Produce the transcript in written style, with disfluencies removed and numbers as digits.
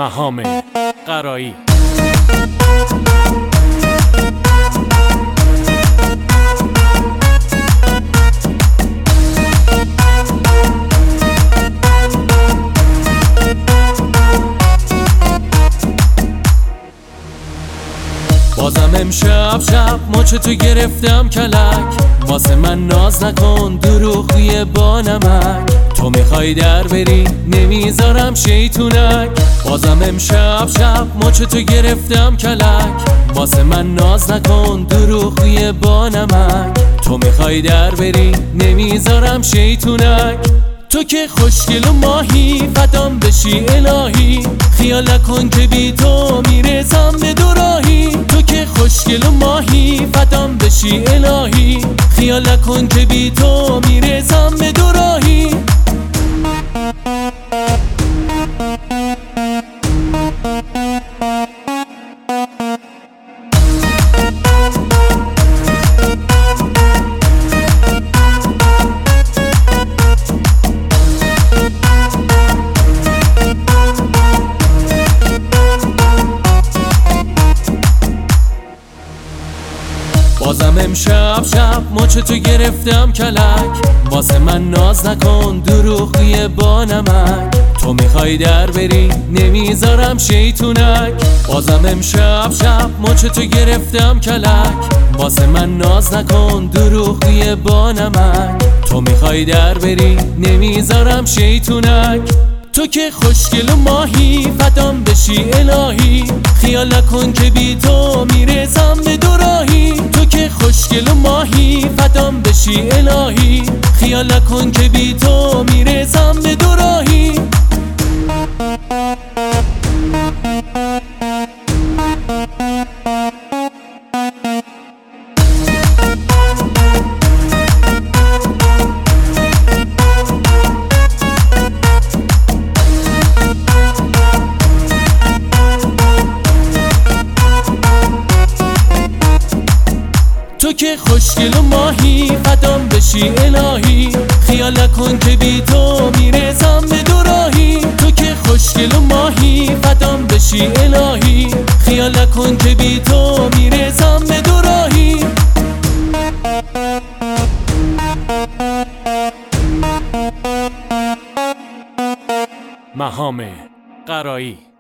مهام قرایی. بازم امشب شب مچ تو گرفتم کلک، واسه من ناز نکن دروغی با نمک. تو میخوای در بری نمیذارم شیطونک. بازم امشب شب مچ تو گرفتم کلک، واسه من ناز نکن دروغی با نمک. تو میخوای در بری نمیذارم شیطونک. تو که خوشگل و ماهی فدام بشی الهی، خیال نکن که بی تو میرسم به دوراهی. تو که خوشگل و ماهی فدام بشی الهی، خیال نکن که بی تو میرسم به دوراهی. بازم امشب شب مچ تو گرفتم کلک، واسه من ناز نکن دروغی با نمک. تو میخوای در بری نمیذارم شیطونک. بازم امشب شب مچ تو گرفتم کلک، واسه من ناز نکن دروغی با نمک. تو میخوای در بری نمیذارم شیطونک. تو که خوشگل و ماهی فدام بشی الهی، خیال نکن که بی تو میرسم به دوراهی. تو که خوشگل و ماهی فدام بشی الهی، خیال نکن که بی تو میرسم به دوراهی. تو که خوشگل و ماهی فدام بشی الهی، خیال نکن که بی تو میرسم به دوراهی. تو که خوشگل و ماهی فدام بشی الهی، خیال نکن که بی تو میرسم به دوراهی. مهام قرایی.